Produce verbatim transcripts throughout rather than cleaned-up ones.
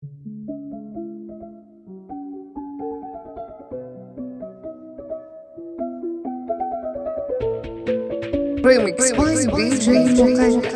Remix by دی جی مقدم.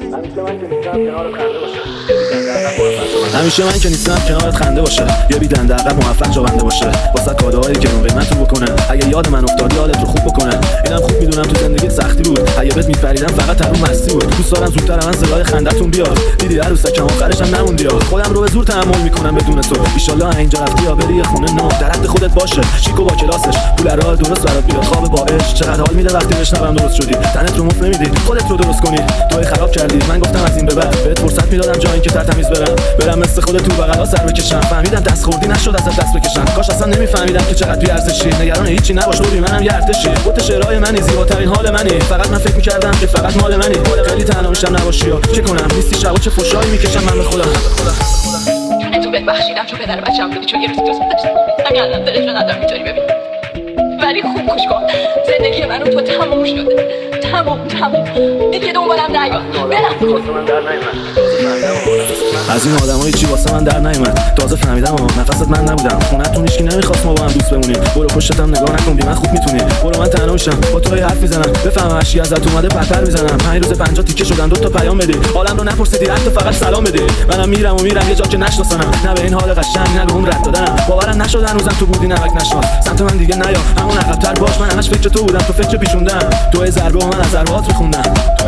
همیشه من که نیستم کنارت خنده باشه، یه بی دنده عقب موفق جوونده باشه، واسه کادوهایی که اون قیمت رو بکنه. اگه یاد من افتادی حالت رو خوب بکنه. اینم خوب میدونم تو زندگیت سختی بود، اگه بهت میپریدم فقط ترون مستی بود. دوست دارم زودتر من صدای خنده‌تون بیاد، دیدی عروسکم آخرش هم نموندی. خودم رو به زور تحمل میکنم بدون تو، ان شاءالله اینجا رفتی یا بری خونه نو. در حد خودت باشه، شیک و با کلاسش، پول را درست برات بیاد. خواب با عشق چقدر حال میده وقتی بشنوم درست شدی. تنت رو مفت نمیدی، خودت رو درست کنی. توی خراب کردی، من گفتم از این به بعد بهت فرصت میدادم جا اینکه ترتمیز برم برم مثل خودت تو بغلا سر بکشم. فهمیدم دست خوردی نشد ازت دست بکشم. کاش اصلا نمیفهمیدم که چقدر بی ارزشی. نگران هیچی نباش روی منم یه ارتشی. خودت شعرهای منی، زیباترین حال منی. فقط من فکر میکردم که فقط مال منی. خیلی تنها میشم نباشی یا چه کنم؟ نیستی شبا چه فوشایی میکشم من به خدا. چون تو بهت بخشیدم، چون پدر بچه‌م بودی، چون یه روزی دوست داشتم. همین الان دلش رو ندارم اینطوری ببین. ولی خوب گوش کن، زندگی من و تو تموم شده. تموم تموم دیگه دنبالم نیا. برم. از این آدمای چی واسه من در نیومد. تازه فهمیدم آها نفست من نبودم. خونتون هیچکی نمیخواست ما با هم دوست بمونیم. برو پشتم نگاه نکن بی من خوب میتونی. برو من تنها میشم با تو حرف میزنم، بفهم هرچی ازت اومده پرپر میزنم. پنج روز پنجاه تیکه شدن دو تا پیام بدی. حالم رو نپرسیدی حتی فقط سلام بدی. منم میرم و میرم یه جا که نشناسنم، نه به این حال قشنگ نه به اون رد دادنم. باورم نشد هنوزم تو بودی نمک نشناس. سمت من دیگه نیا، همون عقب‌تر باش. من همش فکر تو بودم، تو فکر پیشوندم. تو ضربه و من از ضربات میخوندم.